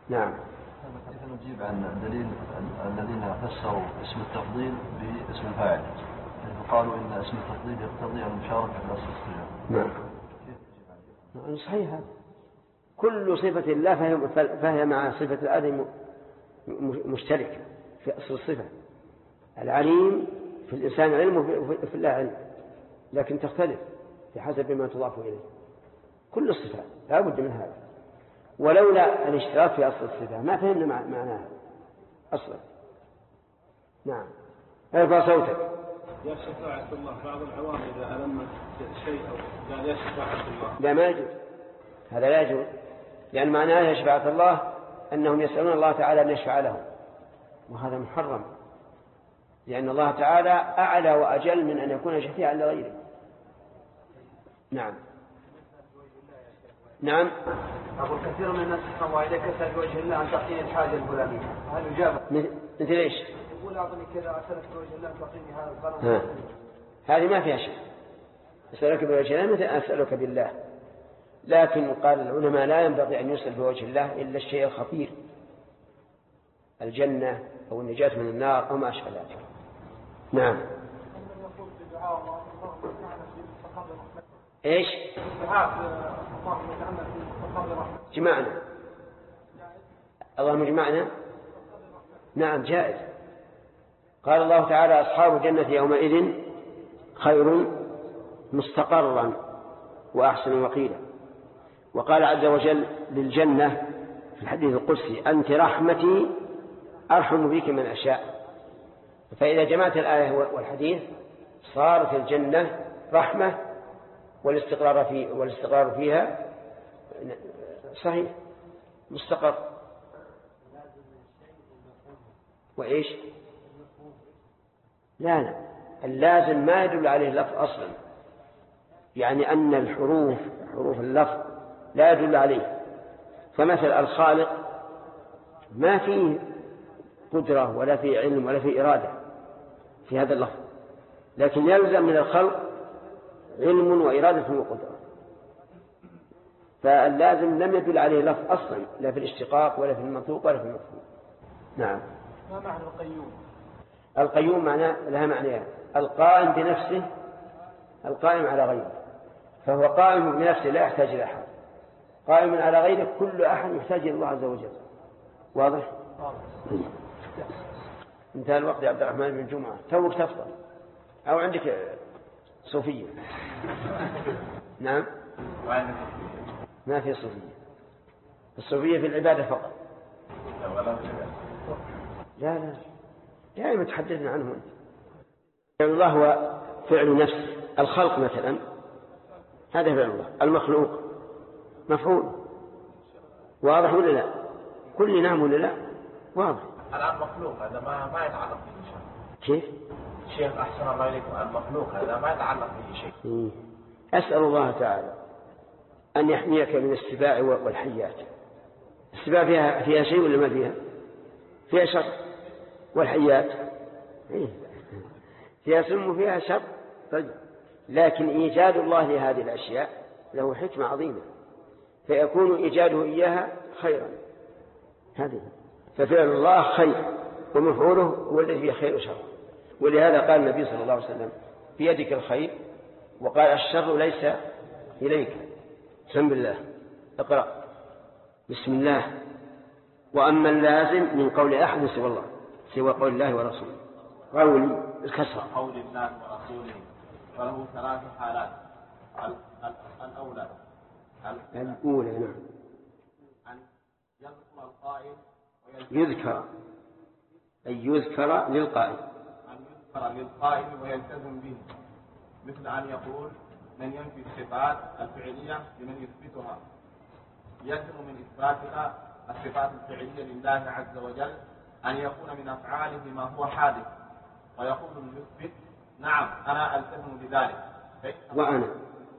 نعم. كيف نجيب عن دليل الذين فسروا اسم التفضيل باسم الفاعل، قالوا إن اسم التفضيل يقتضي المشاركة في أصل الصفة؟ نعم. صحيح. كل صفة الله فهي مع صفة الآدم مشتركة في أصل الصفة. العليم في الإنسان علم وفي الله علم، لكن تختلف في حسب ما تضاف إليه. كل الصفات لا بد من هذا، ولولا الاشتراك في أصل الصفة ما فهمنا معناها أصلا. نعم. ارفع صوتك. يا شفاعة الله، بعض العوام إذا ألمت شيء أو قال يا شفاعة الله، لا ما يجوز، هذا لا يجوز، لأن معناه يا شفاعة الله أنهم يسألون الله تعالى أن يشفع لهم، وهذا محرم، لأن الله تعالى أعلى وأجل من أن يكون شفيعا لغيره. نعم. نعم. أقول كثير من الناس يسمعوا إليك أسأل بوجه الله أن تعطيني الحاجة الفلانية، هل يجاب؟ مثل إيش؟ يقول أعطني كذا أسألك بوجه الله أن تعطيني هذا القرن. هذه ما فيها شيء. أسألك بوجه الله مثل أسألك بالله، لكن قال العلماء لا ينبغي أن يسأل بوجه الله إلا الشيء الخطير، الجنة أو النجاة من النار أو ما أشبه ذلك. نعم. إيش؟ جمعنا اللهم جمعنا. نعم جائز. قال الله تعالى أصحاب الجنة يومئذ خير مستقرا وأحسن وقيلا. وقال عز وجل للجنة في الحديث القدسي أنت رحمتي أرحم بك من أشاء. فإذا جمعت الآية والحديث صارت الجنة رحمة، والاستقرار فيها صحيح مستقر. وإيش؟ لا اللازم ما يدل عليه اللفظ أصلا، يعني أن حروف اللفظ لا يدل عليه. فمثل الخالق ما فيه قدرة ولا فيه علم ولا فيه إرادة في هذا اللفظ، لكن يلزم من الخلق علم وإرادة وقدرة، فاللازم لم يدل عليه لفظ أصلا لا في الاشتقاق ولا في المنطوق ولا في المفهوم. نعم. ما معنى القيوم؟ القيوم معناه لها معنيان: القائم بنفسه، القائم على غيره، فهو قائم بنفسه لا يحتاج إلى أحد، قائم على غيره كل أحد يحتاج إلى الله عز وجل. واضح؟ انتهى الوقت يا عبد الرحمن بن جمعة، توك تفضل أو عندك صوفية؟ نعم ما في صوفية، الصوفية في العبادة فقط. لا دائما تحدثنا عنه أنت. فعل الله هو فعل نفس. الخلق مثلا هذا فعل الله، المخلوق مفعول. واضح ولا لا؟ كل نعم ولا لا؟ واضح. الآن مخلوق هذا ما يتعلق به شيء. كيف؟ شيخ أحسن الله إليكم، المخلوق هذا ما يتعلق به شيء. أسأل الله تعالى أن يحميك من السباع والحيات. السباع فيها شيء ولا ما فيها؟ فيها شر. والحيات فيها سم وفيها شر. طيب، لكن إيجاد الله لهذه الأشياء له حكمة عظيمة، فيكون إيجاده إياها خيرا. هذه ففعل الله خير، ومفعوله هو الذي فيه خير وشر. ولهذا قال النبي صلى الله عليه وسلم بيدك الخير، وقال الشر ليس إليك. بسم الله اقرأ بسم الله. وأما اللازم من قول أحد سوى قول الله ورسوله، قول الكسر قول الله ورسوله فله ثلاث حالات. الأولى نعم أن يذكر القائل يذكر للقائل، أن يذكر للقائل ويلتزم به، مثل أن يقول من ينفي الصفات الفعلية لمن يثبتها، يلزم من إثباتها الصفات الفعلية لله عز وجل أن يكون من أفعاله ما هو حادث، ويقول المثبت نعم أنا ألتزم بذلك وأنا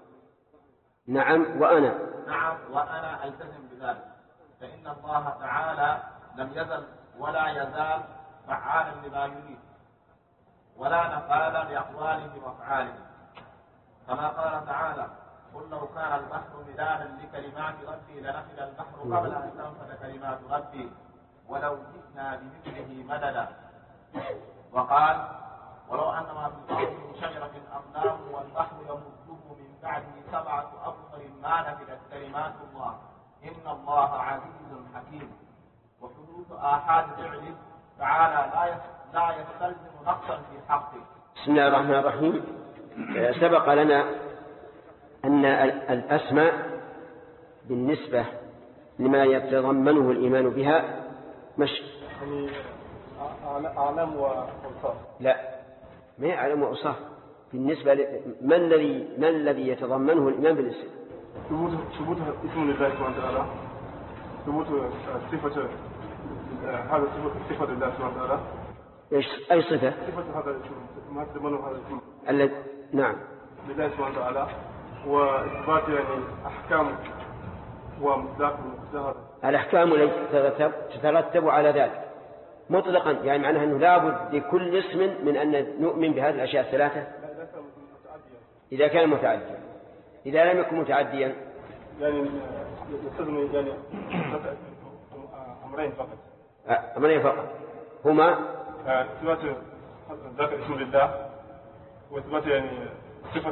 ألتزم بذلك، فإن الله تعالى لم يزل ولا يزال فعالا لما يريد ولا نفاذ لأقواله وأفعاله، كما قال تعالى قل لو كان البحر مدادا لكلمات ربي لنفد البحر قبل أن تنفد كلمات ربي ولو جئنا بمثله مددا. وقال ولو أن ما في الأرض من شجرة أقلام والبحر يمده من بعده 7 أبحر ما نفدت كلمات الله إن الله عزيز حكيم. وحدوث آحاد فعله تعالى لا يستلزم نقصا في حقه. بسم الله الرحمن الرحيم. سبق لنا أن الأسماء بالنسبة لما يتضمنه الإيمان بها مش يعني أعلام وأوصاف. لا، ما هي أعلام وأوصاف. بالنسبة ما الذي يتضمنه الإيمان بالاسم؟ ثبوت اسم لله سبحانه وتعالى، ثبوت صفة هذا صفة لله سبحانه وتعالى. أي صفة؟ صفة هذا الاسم ما يتضمنه هذا الاسم. نعم. لله سبحانه وتعالى، وإثبات يعني أحكام ومصداق هذا. الأحكام التي تترتب على ذلك مطلقا، يعني معناها أنه لابد لكل اسم من أن نؤمن بهذه الأشياء الثلاثة إذا كان متعديا. إذا لم يكن متعديا يعني يستخدم يعني أمرين فقط. أمرين فقط هما إثبات ذات اسم لله، وإثبات يعني صفة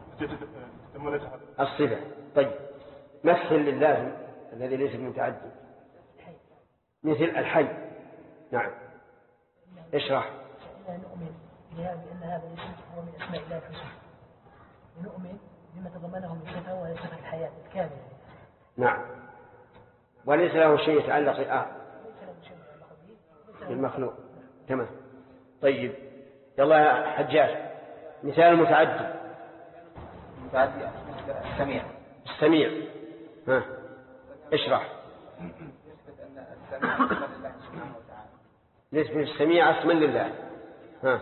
الصفة. طيب، مثل لله الذي ليس متعدي مثل الحي. نعم، اشرح. نؤمن بأن هذا الاسم هو من أسماء الله حسنى، ونؤمن بما تضمنه من صفة وهي صفة الحياة الكاملة. نعم، وليس له شيء يتعلق بالمخلوق. تمام. طيب، يلا يا حجاج، مثال متعدي. متعدي السميع. السميع، ها اشرح. نسبة أن السميع اسم لله سبحانه وتعالى. نسبة السميع اسما لله. ها.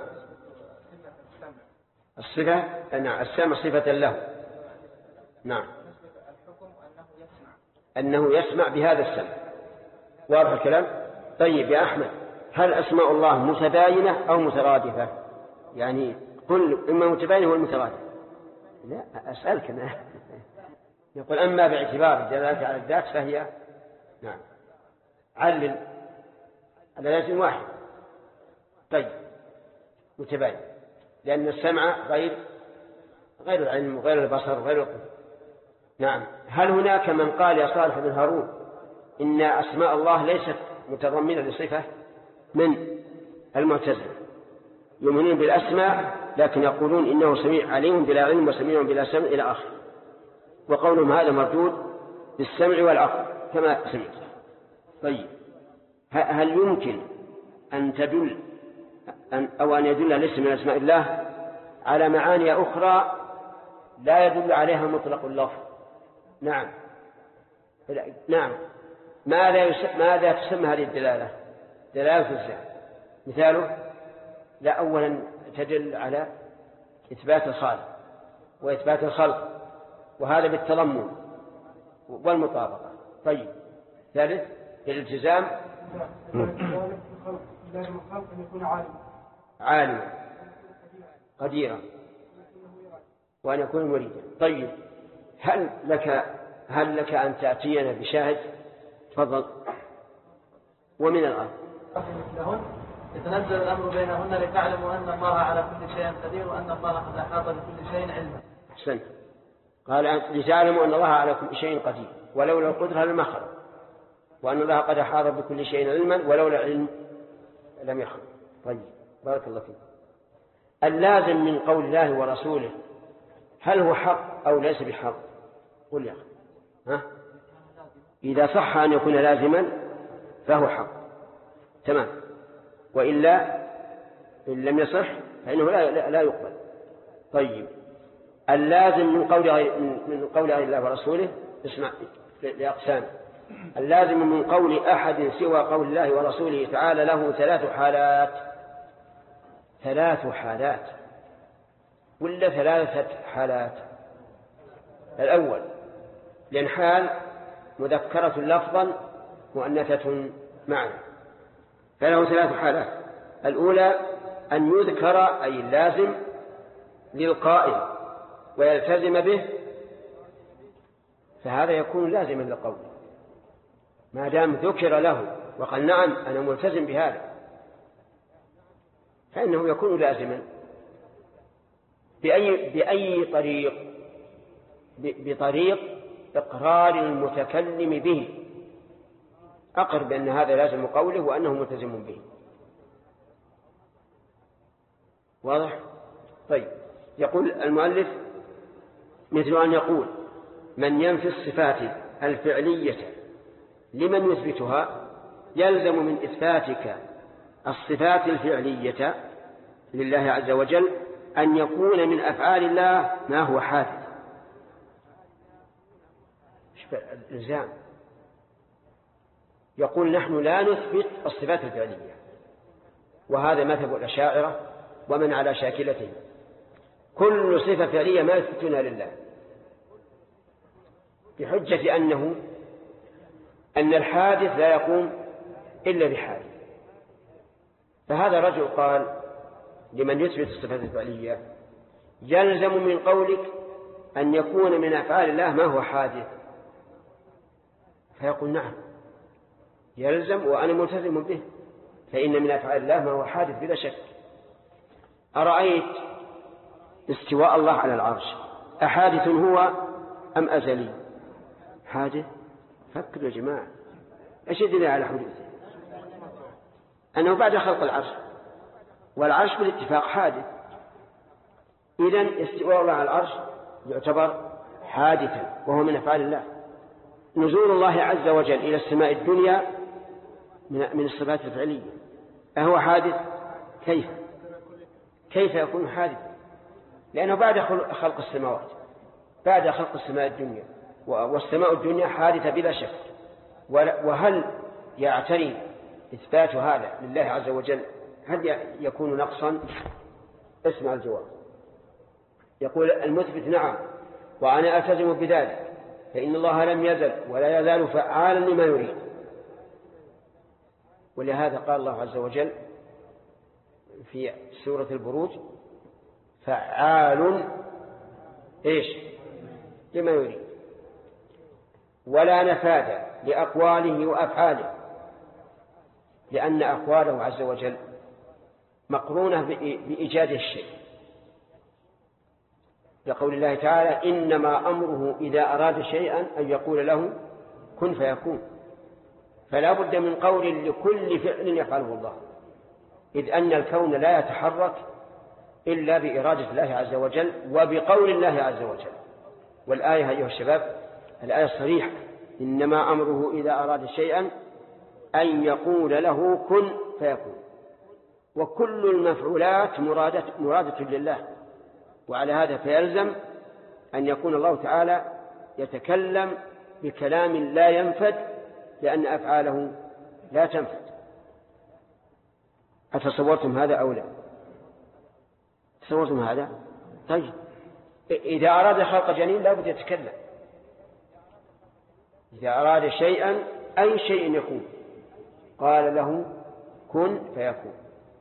الصفة نعم، السمع صفة له. نعم. نسبة الحكم أنه يسمع بهذا السمع. واضح الكلام؟ طيب يا أحمد، هل أسماء الله متباينة أو مترادفة؟ يعني قل إما متباينة والمترادفة. لا، أسألك أنا. يقول أما باعتبار الدلالة على الذات فهي نعم علل على ذات واحد. طيب، متباين، لأن السمع غير العلم وغير البصر وغير القلب. نعم. هل هناك من قال يا صالح بن هارون إن أسماء الله ليست متضمنة لصفة؟ من المعتزلة يؤمنون بالأسماء لكن يقولون إنه سميع عليم بلا علم وسميع بلا سمع إلى آخر، وقولهم هذا مردود بالسمع والعقل كما سمعت. طيب، هل يمكن أن تدل أو أن يدل الاسم من أسماء الله على معاني أخرى لا يدل عليها مطلق اللفظ؟ نعم. نعم. ماذا تسمى هذه الدلالة؟ دلالة الذات. مثاله: لا، أولا تدل على إثبات الخالق وإثبات الخلق، وهذا بالتضمن والمطابقة. طيب، ثالث الالتزام. لازم الخلق أن يكون عالما قديرا وأن يكون مريدا. طيب، هل لك أن تأتينا بشاهد؟ تفضل. ومن الأرض يتنزل الأمر بينهن لتعلموا أن الله على كل شيء قدير وأن الله قد أحاط بكل شيء علما. أحسنت. قال لتعلموا أن الله على كل شيء قدير ولولا القدرة لما خلق، وأن الله قد أحاط بكل شيء علما ولولا العلم لم يخلق. طيب، بارك الله فيك. اللازم من قول الله ورسوله هل هو حق أو ليس بحق؟ قل يا أخي. ها؟ إذا صح أن يكون لازما فهو حق، تمام، وإلا إن لم يصح فإنه لا يقبل. طيب، اللازم من قول الله ورسوله اسمع لأقسام. اللازم من قول أحد سوى قول الله ورسوله تعالى له 3 حالات. 3 حالات ولا 3 حالات؟ الأول، لأن حال مذكرة لفظا مؤنثة معنى، فله 3 حالات. الأولى أن يذكر أي اللازم للقائل ويلتزم به، فهذا يكون لازما للقول. ما دام ذكر له وقال نعم أنا ملتزم بهذا فإنه يكون لازما بأي طريق، بطريق إقرار المتكلم به، أقر بأن هذا لازم قوله وأنه ملتزم به. واضح؟ طيب، يقول المؤلف مثل أن يقول من ينفي الصفات الفعلية لمن يثبتها يلزم من إثباتك الصفات الفعلية لله عز وجل أن يكون من أفعال الله ما هو حادث. الإلزام يقول نحن لا نثبت الصفات الفعلية، وهذا مذهب الأشاعرة ومن على شاكلته، كل صفة فعلية ما يثبتونها لله بحجة أن الحادث لا يقوم إلا بحادث. فهذا رجل قال لمن يثبت الصفات الفعلية يلزم من قولك أن يكون من أفعال الله ما هو حادث، فيقول نعم يلزم وأنا ملتزم به، فإن من أفعال الله ما هو حادث بلا شك. أرأيت استواء الله على العرش أحادث هو أم أزلي؟ حادث. فكروا يا جماعة، إيش يدل على حدوثه؟ أنه بعد خلق العرش، والعرش بالاتفاق حادث. إذن استواء الله على العرش يعتبر حادثا وهو من أفعال الله. نزول الله عز وجل إلى السماء الدنيا من الصفات الفعلية، أهو حادث؟ كيف يكون حادثا؟ لأنه بعد خلق السماوات، بعد خلق السماء الدنيا، والسماء الدنيا حادثة بلا شك. وهل يعتري إثبات هذا لله عز وجل هل يكون نقصا؟ اسمع الجواب. يقول المثبت نعم وأنا ألتزم بذلك، فإن الله لم يزل ولا يزال فعالا لما يريد. ولهذا قال الله عز وجل في سورة البروج فعال لما يريد، ولا نفاذ لأقواله وأفعاله، لأن أقواله عز وجل مقرونة بإيجاد الشيء، لقول الله تعالى إنما أمره إذا أراد شيئا أن يقول له كن فيكون. فلا بد من قول لكل فعل يفعله الله، إذ أن الكون لا يتحرك إلا بإرادة الله عز وجل وبقول الله عز وجل. والآية أيها الشباب الآية الصريحة إنما أمره إذا أراد شيئا أن يقول له كن فيكون. وكل المفعولات مرادة لله، وعلى هذا فيلزم أن يكون الله تعالى يتكلم بكلام لا ينفد، لأن أفعاله لا تنفد. أتصورتم هذا أو لا؟ تصورتم هذا؟ طيب، إذا أراد خلق جنين لا بد يتكلم، إذا أراد شيئا أي شيء يكون قال له كن فيكون.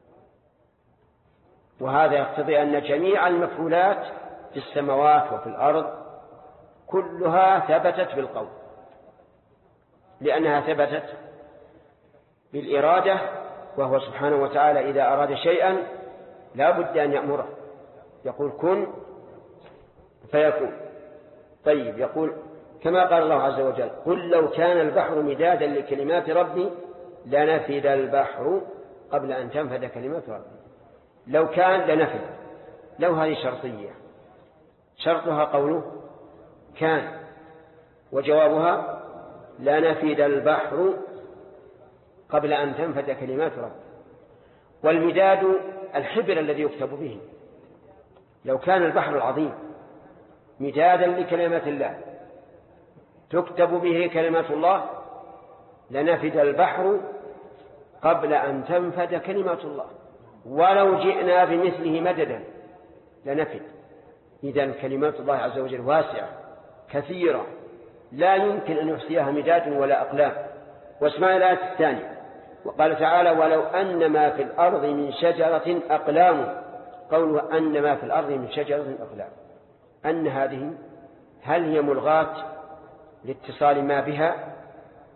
وهذا يقتضي أن جميع المفعولات في السماوات وفي الأرض كلها ثبتت بالقول، لأنها ثبتت بالإرادة، وهو سبحانه وتعالى إذا أراد شيئا لا بد أن يأمره، يقول كن فيكون. طيب، يقول كما قال الله عز وجل قل لو كان البحر مدادا لكلمات ربي لنفد البحر قبل أن تنفد كلمات ربي. لو كان لنفد، لو هذه شرطية، شرطها قوله كان، وجوابها لنفد البحر قبل أن تنفد كلمات ربي. والمداد الحبر الذي يكتب به. لو كان البحر العظيم مدادا لكلمات الله تكتب به كلمات الله لنفد البحر قبل أن تنفد كلمات الله، ولو جئنا بمثله مددا لنفد. إذن كلمات الله عز وجل واسعة كثيرة لا يمكن أن يحصيها مداد ولا أقلام. واسمع الآية الثانية، وقال تعالى ولو أن ما في الأرض من شجرة أقلام. قوله أن ما في الأرض من شجرة أقلام، أن هذه هل هي ملغاة لاتصال ما بها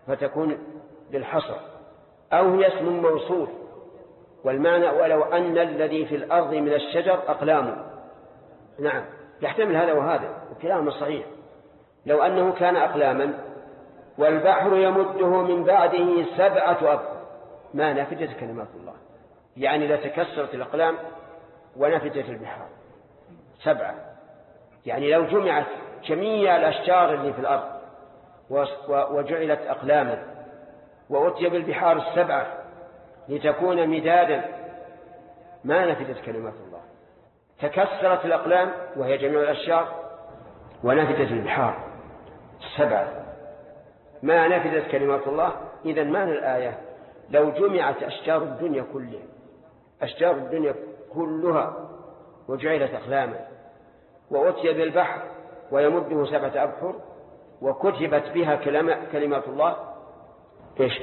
فتكون للحصر، أو هي اسم موصول، والمعنى ولو أن الذي في الأرض من الشجر أقلام. نعم، يحتمل هذا وهذا، وكلاهما صحيح. لو أنه كان أقلاما والبحر يمده من بعده 7 أبحر ما نفدت كلمات الله، يعني لتكسرت الأقلام ونفدت البحار 7. يعني لو جمعت جميع الأشجار اللي في الأرض وجعلت أقلاما وأتي بالبحار 7 لتكون مدادا ما نفدت كلمات الله. تكسرت الأقلام وهي جميع الأشجار ونفدت البحار 7 ما نفدت كلمات الله. إذن معنى الآية لو جمعت أشجار الدنيا كلها، أشجار الدنيا كلها وجعلت أقلاما وأتي بالبحر ويمده 7 أبحر وكتبت بها كلمات الله إيش؟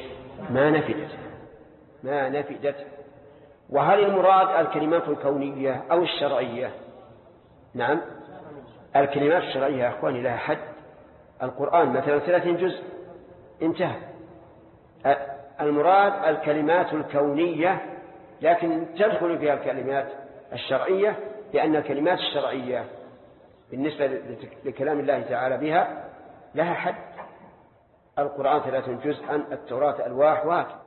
ما نفدت. وهل المراد الكلمات الكونية أو الشرعية؟ نعم، الكلمات الشرعية يا أخواني لها حد. القرآن مثلا 30 جزء انتهى. المراد الكلمات الكونية، لكن تدخل فيها الكلمات الشرعية، لأن الكلمات الشرعية بالنسبة لكلام الله تعالى بها لها حد. القرآن 30 جزءا، التوراة ألواح، وهكذا.